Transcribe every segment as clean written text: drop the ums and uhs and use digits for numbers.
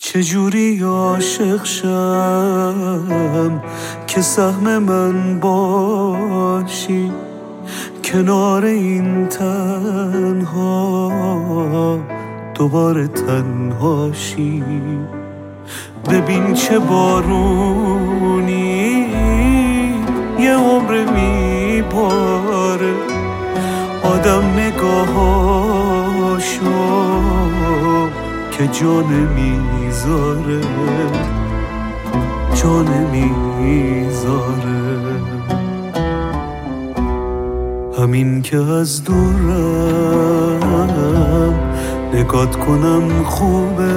چجوری عاشق شم که سهم من باشی، کنار این تنها دوباره تنهاشی. ببین چه بارونی یه عمر میباره، آدم نگاهاشو که جا نمیذاره، جا نمیذاره. همین که از دورم نگات کنم خوبه،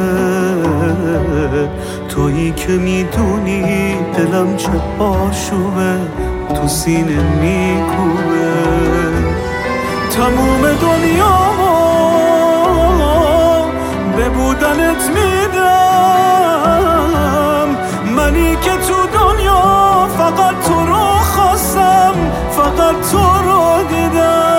تویی که میدونی دلم چه آشوبه، تو سینه میکوبه. تموم دنیامو به بودنت میدم، منی که تو دنیا فقط تو رو خواستم، فقط تو رو دیدم.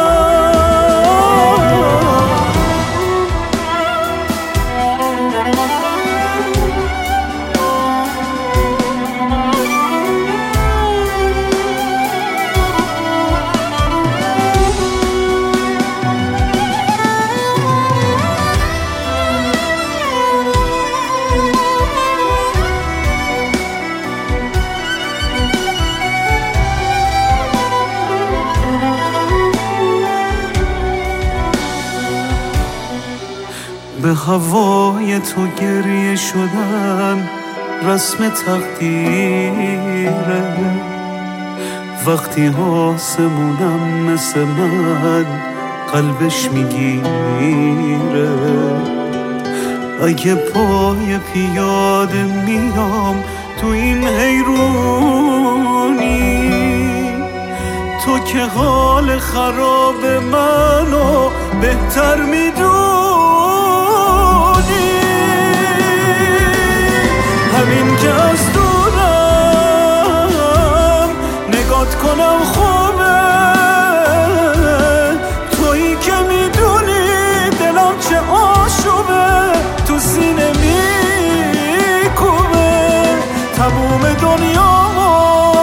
به هوای تو گریه شدن رسم تقدیره، وقتی آسمونم مثل من قلبش میگیره. اگه پای پیاده میام تو این حیرونی، تو که حال خراب منو بهتر میدونی. همین که از دورم نگات کنم خوبه، تویی که میدونی دلم چه آشوبه، تو سینه میکوبه. تموم دنیامو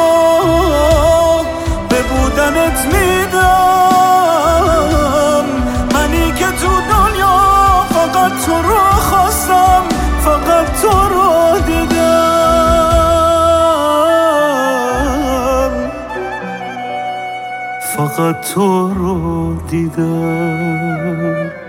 به بودنت میدم، منی که تو دنیا فقط تو رو خواستم، فقط تو رو دیدم، فقط تو رو دیدم.